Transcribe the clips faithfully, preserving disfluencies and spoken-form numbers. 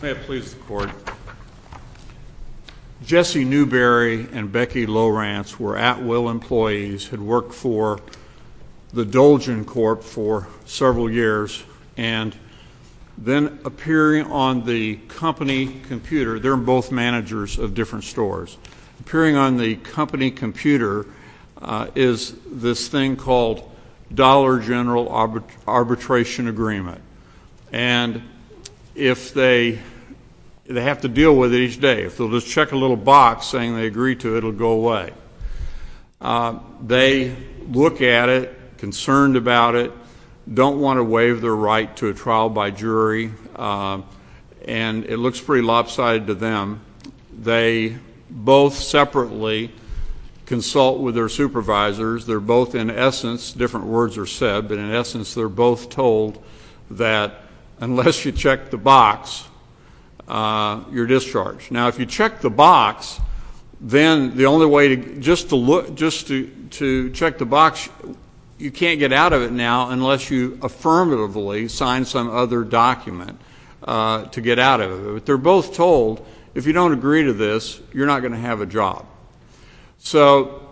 May it please the Court. Jesse Newberry and Becky Lowrance were at-will employees, had worked for the Dolgen Corp for several years, and then appearing on the company computer, they're both managers of different stores, appearing on the company computer uh, is this thing called Dollar General Arbit- Arbitration Agreement. And if they they have to deal with it each day. If they'll just check a little box saying they agree to it, it'll go away. Uh, they look at it, concerned about it, don't want to waive their right to a trial by jury, uh, and it looks pretty lopsided to them. They both separately consult with their supervisors. They're both, in essence, different words are said, but in essence, they're both told that unless you check the box, uh, you're discharged. Now, if you check the box, then the only way to just to look, just to, to check the box, you can't get out of it now unless you affirmatively sign some other document uh, to get out of it. But they're both told, if you don't agree to this, you're not going to have a job. So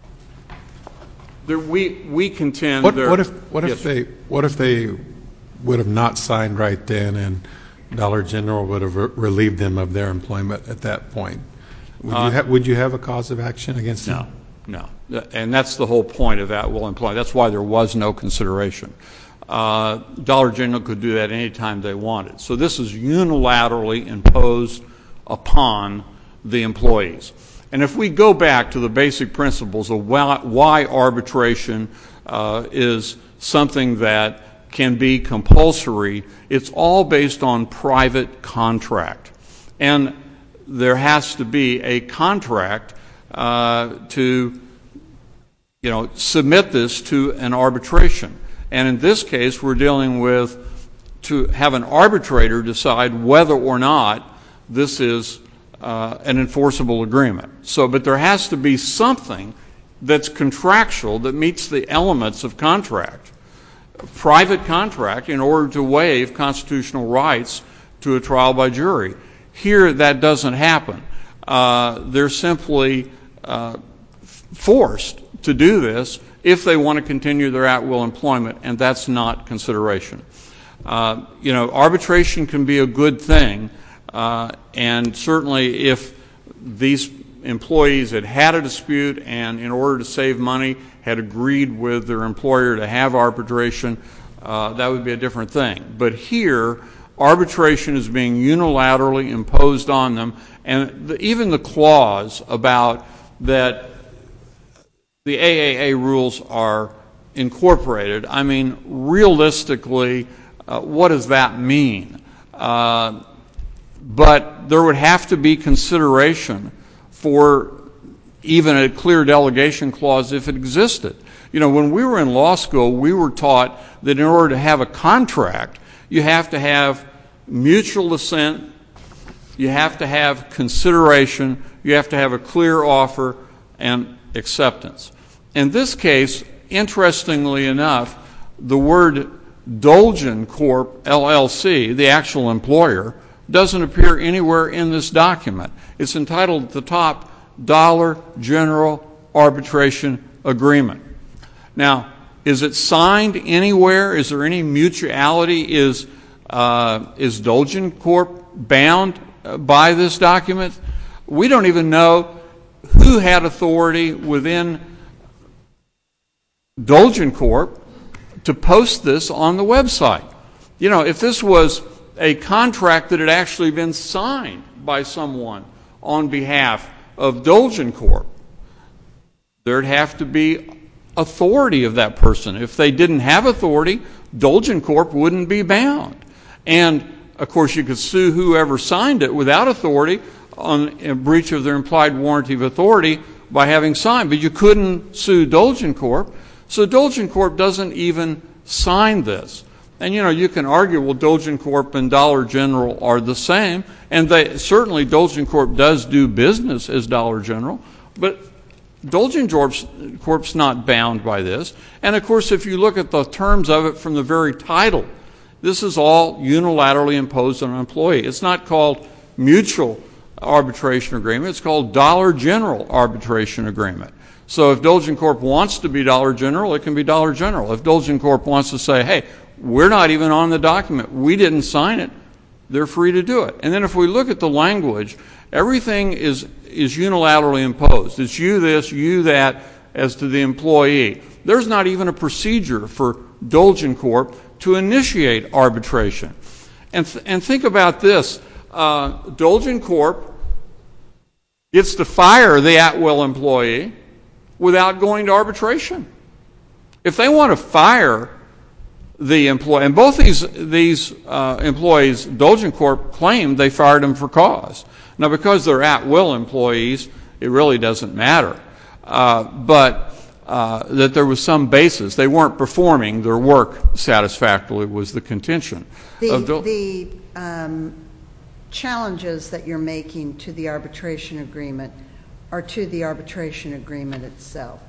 there, we we contend. What, there, what if what yes, if they what if they would have not signed right then, and Dollar General would have re- relieved them of their employment at that point? Would uh, you ha- would you have a cause of action against no, them? No, no, and that's the whole point of at-will employment. That's why there was no consideration. Uh, Dollar General could do that any time they wanted. So this is unilaterally imposed upon the employees. And if we go back to the basic principles of why, why arbitration uh, is something that can be compulsory, it's all based on private contract. And there has to be a contract uh, to, you know, submit this to an arbitration. And in this case, we're dealing with to have an arbitrator decide whether or not this is uh, an enforceable agreement. So, but there has to be something that's contractual that meets the elements of contract. Private contract in order to waive constitutional rights to a trial by jury. Here, that doesn't happen. Uh, they're simply uh, forced to do this if they want to continue their at-will employment, and that's not consideration. Uh, you know, arbitration can be a good thing, uh, and certainly if these employees had had a dispute and in order to save money had agreed with their employer to have arbitration, uh, that would be a different thing. But here, arbitration is being unilaterally imposed on them, and the, even the clause about that the A A A rules are incorporated, I mean, realistically, uh, what does that mean? Uh, but there would have to be consideration for even a clear delegation clause if it existed. You know, when we were in law school, we were taught that in order to have a contract, you have to have mutual assent, you have to have consideration, you have to have a clear offer and acceptance. In this case, interestingly enough, the word Dolgen Corp, L L C, the actual employer, doesn't appear anywhere in this document. It's entitled at the top, Dollar General Arbitration Agreement. Now, is it signed anywhere? Is there any mutuality? Is uh, is Dolgen Corp bound uh, by this document? We don't even know who had authority within Dolgen Corp to post this on the website. You know, if this was a contract that had actually been signed by someone on behalf of Dolgen Corp, there'd have to be authority of that person. If they didn't have authority, Dolgen Corp wouldn't be bound. And, of course, you could sue whoever signed it without authority on a breach of their implied warranty of authority by having signed. But you couldn't sue Dolgen Corp. So Dolgen Corp doesn't even sign this. And, you know, you can argue, well, Dolgen Corp and Dollar General are the same. And they, certainly Dolgen Corp does do business as Dollar General. But Dolgen Corp's not bound by this. And, of course, if you look at the terms of it from the very title, This is all unilaterally imposed on an employee. It's not called mutual arbitration agreement. It's called Dollar General arbitration agreement. So if Dolgen Corp wants to be Dollar General, it can be Dollar General. If Dolgen Corp wants to say, hey, we're not even on the document, we didn't sign it, they're free to do it. And then if we look at the language, everything is, is unilaterally imposed. It's you this, you that, as to the employee. There's not even a procedure for Dolgen Corp to initiate arbitration. And, th- and think about this. Uh, Dolgen Corp gets to fire the at-will employee without going to arbitration. If they want to fire the employee, and both these these uh, employees, Dolgen Corp claimed they fired them for cause. Now, because they're at-will employees, it really doesn't matter. Uh, but uh, that there was some basis. They weren't performing their work satisfactorily was the contention. The, of Dol- the um, challenges that you're making to the arbitration agreement are to the arbitration agreement itself.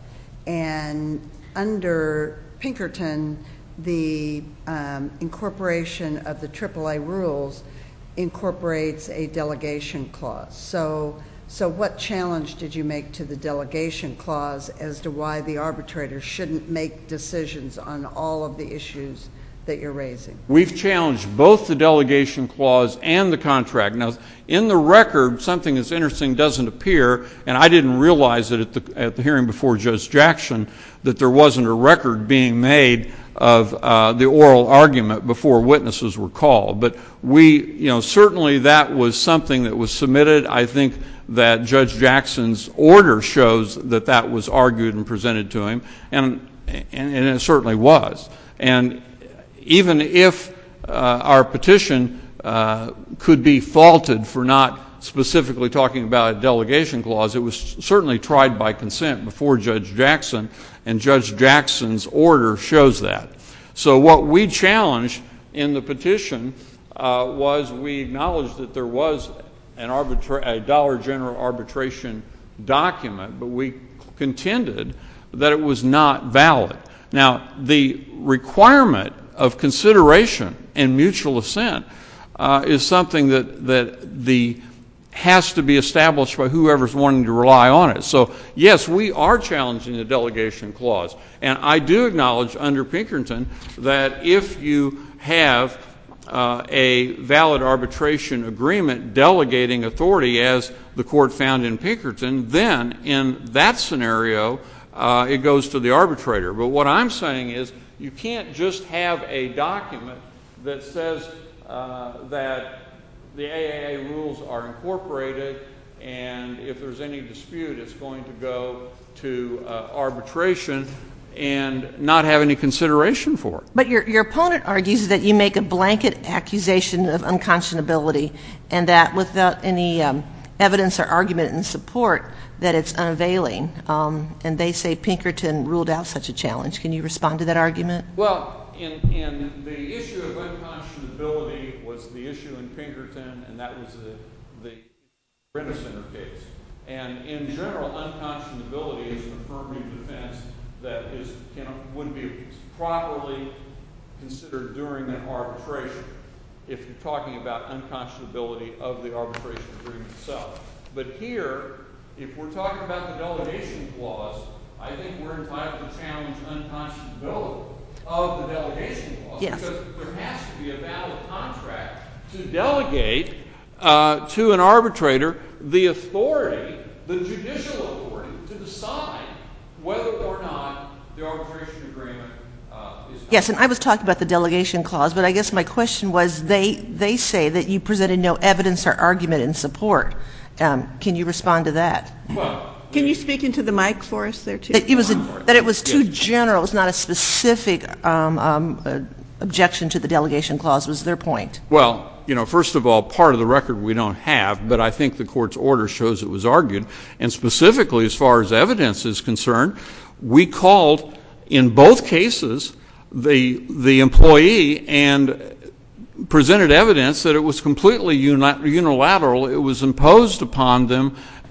And under Pinkerton, the um, incorporation of the triple A rules incorporates a delegation clause. So, so what challenge did you make to the delegation clause as to why the arbitrator shouldn't make decisions on all of the issues that you're raising? We've challenged both the delegation clause and the contract. Now, in the record, something that's interesting doesn't appear, and I didn't realize it at the, at the hearing before Judge Jackson, that there wasn't a record being made of uh, the oral argument before witnesses were called. But we, you know, certainly that was something that was submitted. I think that Judge Jackson's order shows that that was argued and presented to him, and and, and it certainly was. And even if uh, our petition uh, could be faulted for not specifically talking about a delegation clause, it was certainly tried by consent before Judge Jackson, and Judge Jackson's order shows that. So what we challenged in the petition uh, was we acknowledged that there was an arbitra- a Dollar General arbitration document, but we contended that it was not valid. Now, the requirement of consideration and mutual assent uh, is something that, that the has to be established by whoever's wanting to rely on it. So, yes, we are challenging the delegation clause. And I do acknowledge under Pinkerton that if you have uh, a valid arbitration agreement delegating authority, as the court found in Pinkerton, then in that scenario, uh, it goes to the arbitrator. But what I'm saying is you can't just have a document that says uh, that the A A A rules are incorporated, and if there's any dispute, it's going to go to uh, arbitration and not have any consideration for it. But your, your opponent argues that you make a blanket accusation of unconscionability, and that without any um, evidence or argument in support, that it's unavailing. Um, and they say Pinkerton ruled out such a challenge. Can you respond to that argument? Well, in, in the issue of unconscionability was the issue in Pinkerton, and that was the, the Brenner Center case. And in general, unconscionability is an affirmative defense that is can, would be properly considered during an arbitration if you're talking about unconscionability of the arbitration agreement itself. But here, if we're talking about the delegation clause, I think we're entitled to challenge unconscionability of the delegation clause. Yes. Because there has to be a valid contract to delegate uh, to an arbitrator the authority, the judicial authority, to decide whether or not the arbitration agreement uh, is valid. Yes, and I was talking about the delegation clause, but I guess my question was they, they say that you presented no evidence or argument in support. Um, can you respond to that? Well, Can you speak into the mic for us there, too? That it was, a, that it was too Yes. general. It was not a specific um, um, uh, objection to the delegation clause, was their point. Well, you know, first of all, part of the record we don't have, but I think the court's order shows it was argued. And specifically, as far as evidence is concerned, we called in both cases the the employee and presented evidence that it was completely unilateral. It was imposed upon them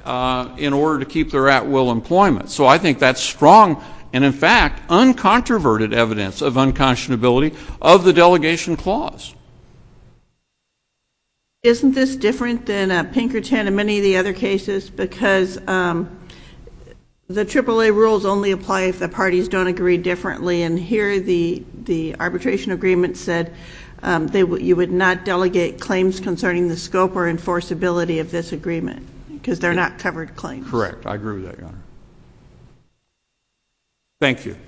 uh, in order to keep their at-will employment. So I think that's strong and, in fact, uncontroverted evidence of unconscionability of the delegation clause. Isn't this different than uh, Pinkerton and many of the other cases? Because um, the triple A rules only apply if the parties don't agree differently. And here the, the arbitration agreement said um, they w- you would not delegate claims concerning the scope or enforceability of this agreement because they're not covered claims. Correct. I agree with that, Your Honor. Thank you.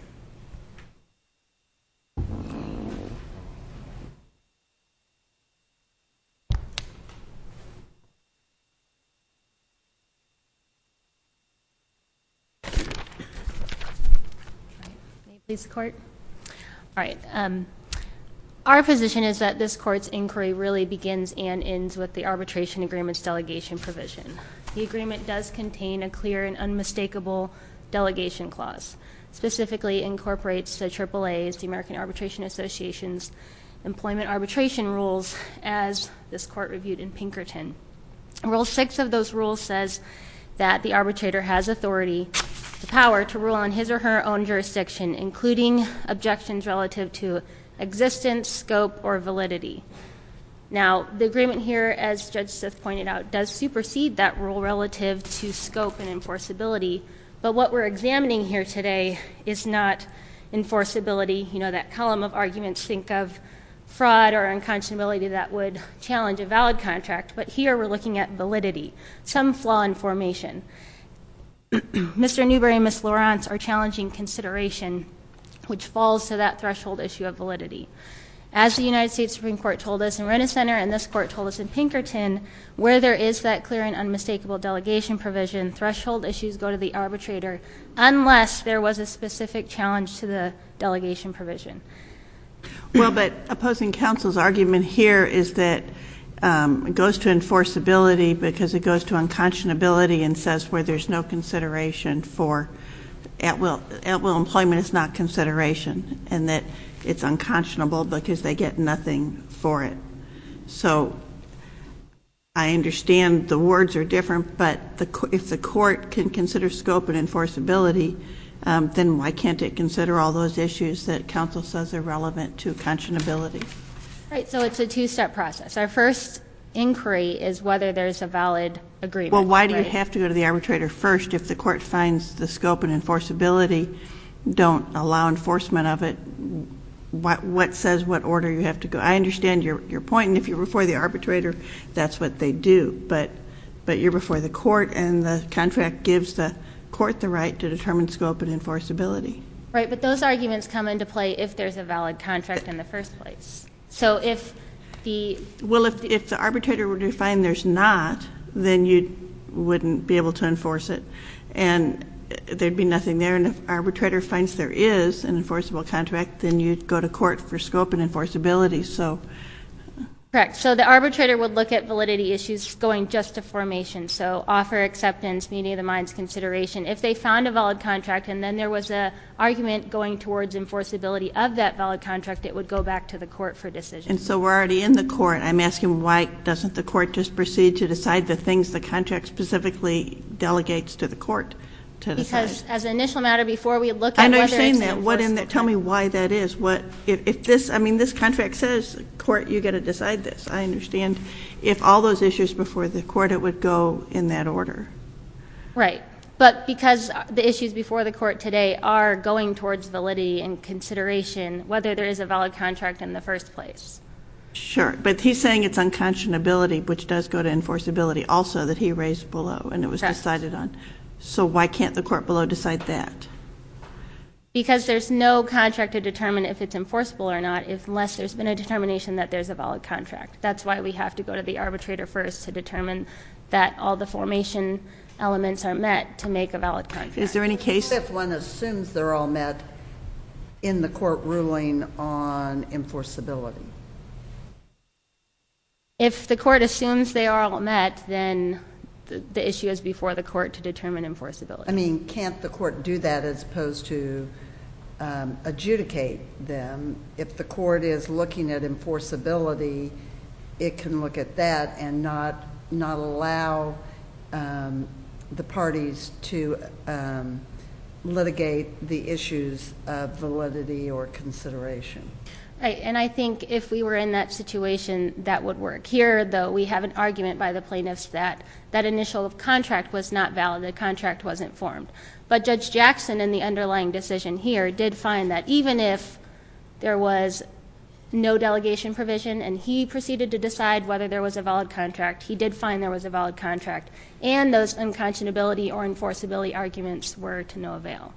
Please, the court. All right. Um, our position is that this court's inquiry really begins and ends with the arbitration agreement's delegation provision. The agreement does contain a clear and unmistakable delegation clause, specifically incorporates the triple A's, the American Arbitration Association's employment arbitration rules, as this court reviewed in Pinkerton. Rule six of those rules says that the arbitrator has authority, the power to rule on his or her own jurisdiction, including objections relative to existence, scope, or validity. Now, the agreement here, as Judge Sith pointed out, does supersede that rule relative to scope and enforceability, but what we're examining here today is not enforceability, you know, that column of arguments think of fraud or unconscionability that would challenge a valid contract, but here we're looking at validity, some flaw in formation. Mister Newberry and Miz Lawrence are challenging consideration, which falls to that threshold issue of validity. As the United States Supreme Court told us in Renner Center and this court told us in Pinkerton, where there is that clear and unmistakable delegation provision, threshold issues go to the arbitrator unless there was a specific challenge to the delegation provision. Well, but opposing counsel's argument here is that um, it goes to enforceability because it goes to unconscionability and says where there's no consideration for at-will, at-will employment is not consideration, and that it's unconscionable because they get nothing for it. So I understand the words are different, but the, if the court can consider scope and enforceability, um, then why can't it consider all those issues that counsel says are relevant to conscionability? Right, so it's a two-step process. Our first inquiry is whether there's a valid agreement. Well, why do right? you have to go to the arbitrator first if the court finds the scope and enforceability don't allow enforcement of it? What, what says what order you have to go? I understand your, your point, and if you're before the arbitrator, that's what they do. But, but you're before the court, and the contract gives the court the right to determine scope and enforceability. Right, but those arguments come into play if there's a valid contract in the first place. So if the... Well, if, if the arbitrator were to find there's not, then you wouldn't be able to enforce it. And there'd be nothing there. And if arbitrator finds there is an enforceable contract, then you'd go to court for scope and enforceability. So... Correct. So the arbitrator would look at validity issues going just to formation. So offer, acceptance, meeting of the minds, consideration. If they found a valid contract and then there was an argument going towards enforceability of that valid contract, it would go back to the court for decision. And so we're already in the court. I'm asking why doesn't the court just proceed to decide the things the contract specifically delegates to the court to decide? Because as an initial matter, before we look at I know whether you're saying it's an that. What in there? Tell me why that is. What if, if this? I mean, this contract says, court, you got to decide this. I understand. If all those issues before the court, it would go in that order. Right. But because the issues before the court today are going towards validity and consideration, whether there is a valid contract in the first place. Sure. But he's saying it's unconscionability, which does go to enforceability also, that he raised below and it was Correct. decided on. So why can't the court below decide that? Because there's no contract to determine if it's enforceable or not unless there's been a determination that there's a valid contract. That's why we have to go to the arbitrator first to determine that all the formation elements are met to make a valid contract. Is there any case? If one assumes they're all met in the court ruling on enforceability. If the court assumes they are all met, then the, the issue is before the court to determine enforceability. I mean, can't the court do that as opposed to um, adjudicate them? If the court is looking at enforceability, it can look at that and not not allow um, the parties to um, litigate the issues of validity or consideration. Right, and I think if we were in that situation, that would work. Here, though, we have an argument by the plaintiffs that that initial contract was not valid, the contract wasn't formed. But Judge Jackson, in the underlying decision here, did find that even if there was no delegation provision and he proceeded to decide whether there was a valid contract, he did find there was a valid contract, and those unconscionability or enforceability arguments were to no avail.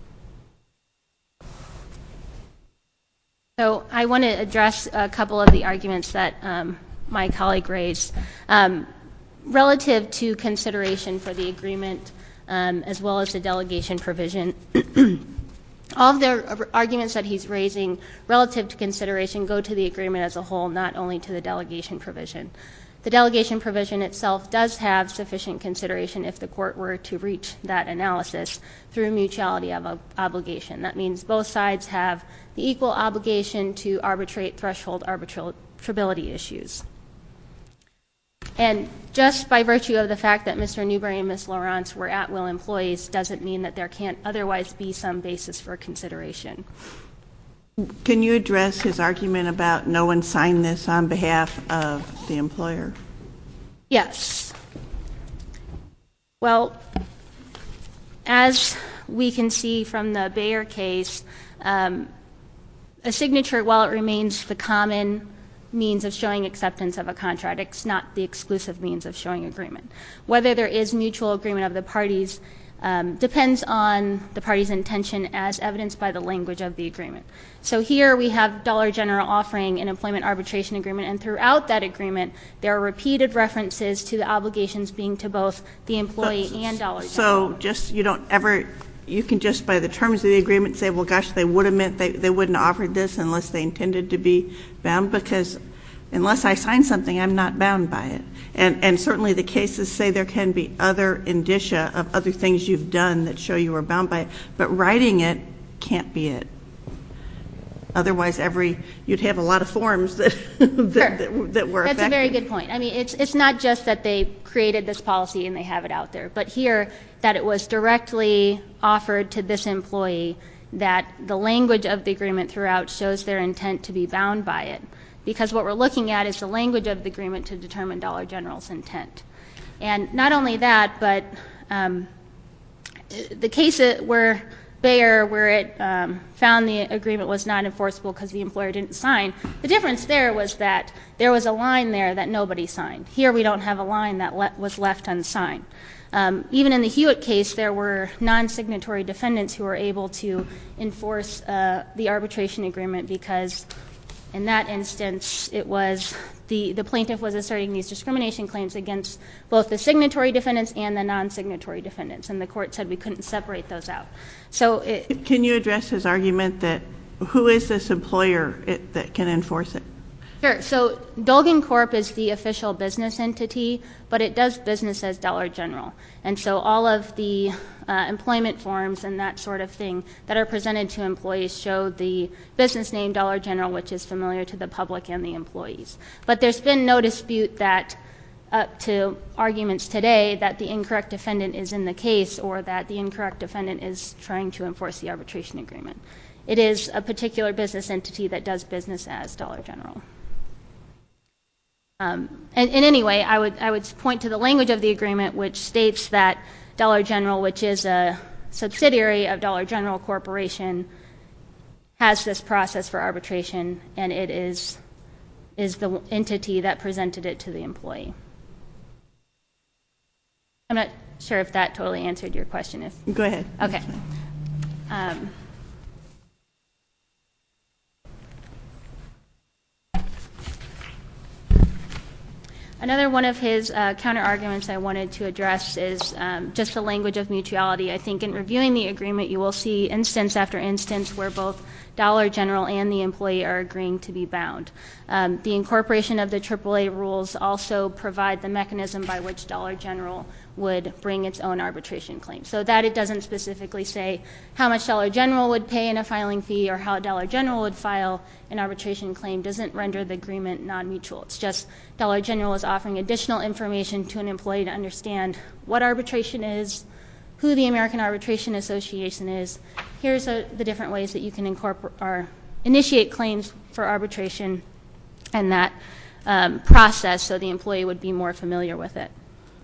So I want to address a couple of the arguments that um, my colleague raised. Um, relative to consideration for the agreement um, as well as the delegation provision, all of the arguments that he's raising relative to consideration go to the agreement as a whole, not only to the delegation provision. The delegation provision itself does have sufficient consideration if the court were to reach that analysis through mutuality of ob- obligation. That means both sides have the equal obligation to arbitrate threshold arbitrability issues. And just by virtue of the fact that Mister Newberry and Miz Lawrence were at-will employees doesn't mean that there can't otherwise be some basis for consideration. Can you address his argument about no one signed this on behalf of the employer? Yes. Well, as we can see from the Bayer case, um, a signature, while it remains the common means of showing acceptance of a contract, it's not the exclusive means of showing agreement. Whether there is mutual agreement of the parties um, depends on the parties' intention as evidenced by the language of the agreement. So here we have Dollar General offering an employment arbitration agreement, and throughout that agreement there are repeated references to the obligations being to both the employee so, and Dollar General. So just you don't ever, you can just by the terms of the agreement say, well, gosh, they would have meant they, they wouldn't have offered this unless they intended to be bound, because unless I sign something, I'm not bound by it. And, and certainly the cases say there can be other indicia of other things you've done that show you were bound by it, but writing it can't be it. Otherwise, every you'd have a lot of forms that that, sure. that, that were That's effective. a very good point. I mean, it's it's not just that they created this policy and they have it out there, but here that it was directly offered to this employee, that the language of the agreement throughout shows their intent to be bound by it. Because what we're looking at is the language of the agreement to determine Dollar General's intent. And not only that, but um, the case where Bayer, where it um, found the agreement was not enforceable because the employer didn't sign, the difference there was that there was a line there that nobody signed. Here we don't have a line that le- was left unsigned. Um, even in the Hewitt case, there were non-signatory defendants who were able to enforce uh, the arbitration agreement because in that instance, it was the, the plaintiff was asserting these discrimination claims against both the signatory defendants and the non-signatory defendants, and the court said we couldn't separate those out. So, it, can you address his argument that who is this employer it, that can enforce it? Sure. So Dolgan Corp is the official business entity, but it does business as Dollar General, and so all of the uh, employment forms and that sort of thing that are presented to employees show the business name Dollar General, which is familiar to the public and the employees. But there's been no dispute that up to arguments today that the incorrect defendant is in the case or that the incorrect defendant is trying to enforce the arbitration agreement. It is a particular business entity that does business as Dollar General. Um, and, and anyway, I would I would point to the language of the agreement, which states that Dollar General, which is a subsidiary of Dollar General Corporation, has this process for arbitration, and it is is the entity that presented it to the employee. I'm not sure if that totally answered your question. If go ahead. Okay. Um, Another one of his uh, counter-arguments I wanted to address is um, just the language of mutuality. I think in reviewing the agreement, you will see instance after instance where both Dollar General and the employee are agreeing to be bound. Um, the incorporation of the triple A rules also provide the mechanism by which Dollar General would bring its own arbitration claim. So that it doesn't specifically say how much Dollar General would pay in a filing fee or how Dollar General would file an arbitration claim doesn't render the agreement non-mutual. It's just Dollar General is offering additional information to an employee to understand what arbitration is, who the American Arbitration Association is. Here's a, the different ways that you can incorporate or initiate claims for arbitration and that um, process so the employee would be more familiar with it.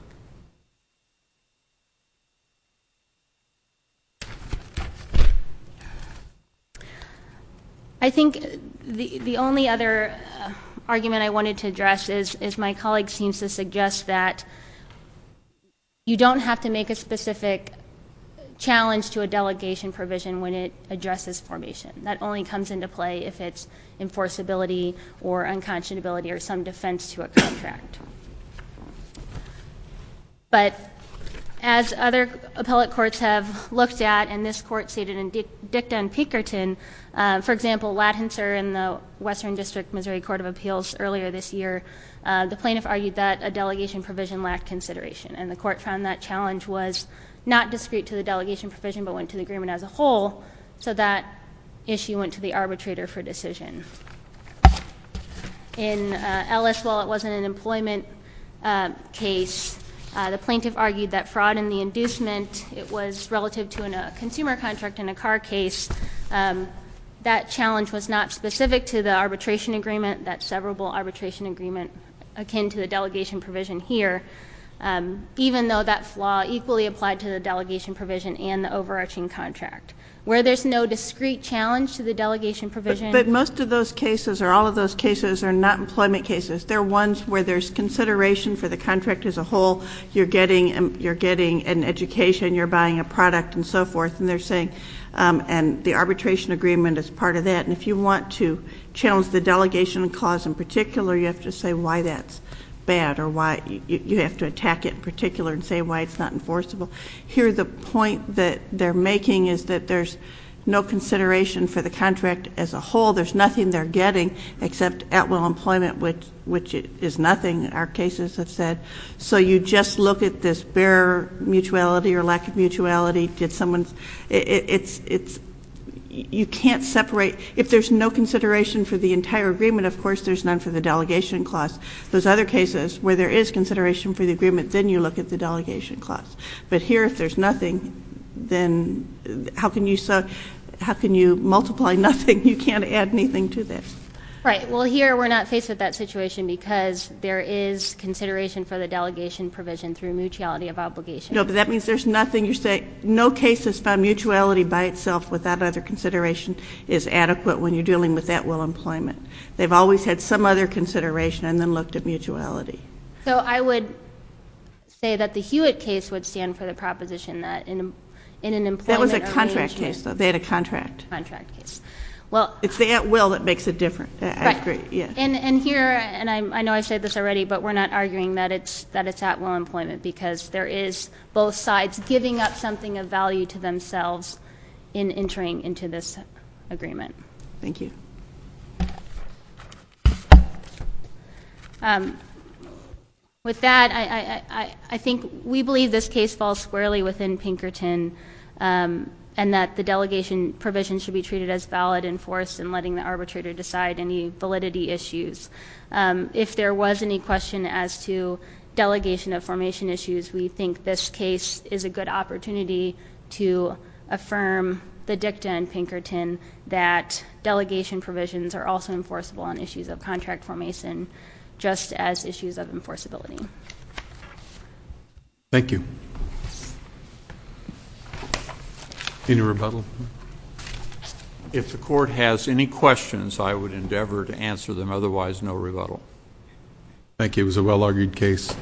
I think the, the only other uh, argument I wanted to address is, is my colleague seems to suggest that you don't have to make a specific challenge to a delegation provision when it addresses formation. That only comes into play if it's enforceability or unconscionability or some defense to a contract. But as other appellate courts have looked at, and this court stated in dicta and Pinkerton, uh, for example, Lathinser in the Western District Missouri Court of Appeals earlier this year, uh, the plaintiff argued that a delegation provision lacked consideration, and the court found that challenge was not discrete to the delegation provision but went to the agreement as a whole, so that issue went to the arbitrator for decision. In uh, Ellis, while it wasn't an employment uh, case, Uh, the plaintiff argued that fraud in the inducement, it was relative to an, a consumer contract in a car case. Um, that challenge was not specific to the arbitration agreement, that severable arbitration agreement akin to the delegation provision here, um, even though that flaw equally applied to the delegation provision and the overarching contract. Where there's no discrete challenge to the delegation provision. But, but most of those cases, or all of those cases, are not employment cases. They're ones where there's consideration for the contract as a whole. You're getting um, you're getting an education, you're buying a product, and so forth. And they're saying, um, and the arbitration agreement is part of that. And if you want to challenge the delegation clause in particular, you have to say why that's bad or why you, you have to attack it in particular and say why it's not enforceable. Here the point that they're making is that there's no consideration for the contract as a whole. There's nothing they're getting except at-will employment, which which is nothing, our cases have said. So you just look at this bare mutuality or lack of mutuality. Did someone it, it, it's it's you can't separate. If there's no consideration for the entire agreement, of course there's none for the delegation clause. Those other cases where there is consideration for the agreement, then you look at the delegation clause. But here, if there's nothing, then how can you so how can you multiply nothing? You can't add anything to that. Right. Well, here we're not faced with that situation because there is consideration for the delegation provision through mutuality of obligation. No, but that means there's nothing. You're saying no case has found mutuality by itself without other consideration is adequate when you're dealing with at-will employment. They've always had some other consideration and then looked at mutuality. So I would say that the Hewitt case would stand for the proposition that in, in an employment That was a contract case, though. They had a contract. Contract case. Well, it's the at-will that makes it different. I, right. I agree. Yeah. And and here, and I, I know I've said this already, but we're not arguing that it's that it's at-will employment because there is both sides giving up something of value to themselves in entering into this agreement. Thank you. Um, with that, I, I, I, I think we believe this case falls squarely within Pinkerton. Um, and that the delegation provision should be treated as valid, enforced, and letting the arbitrator decide any validity issues. Um, if there was any question as to delegation of formation issues, we think this case is a good opportunity to affirm the dicta in Pinkerton that delegation provisions are also enforceable on issues of contract formation, just as issues of enforceability. Thank you. Any rebuttal? If the court has any questions, I would endeavor to answer them. Otherwise, no rebuttal. Thank you. It was a well-argued case.